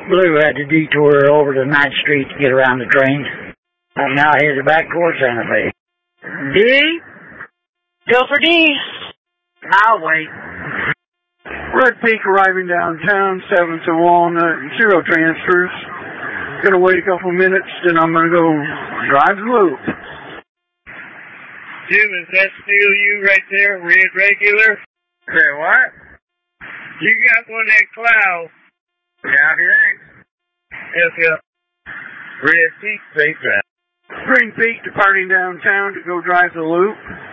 Blue had to detour over to 9th Street to get around the train. I'm now headed back towards Santa Fe. D? Go for D. I'll wait. Red Peak arriving downtown, 7 to Walnut, 0 transfers. Gonna wait a couple minutes, then I'm gonna go drive the loop. Jim, is that still you right there, red regular? Say what? You got one of that cloud. Yeah, Yes. Red Peak, safe drive. Green Peak departing downtown to go drive the loop.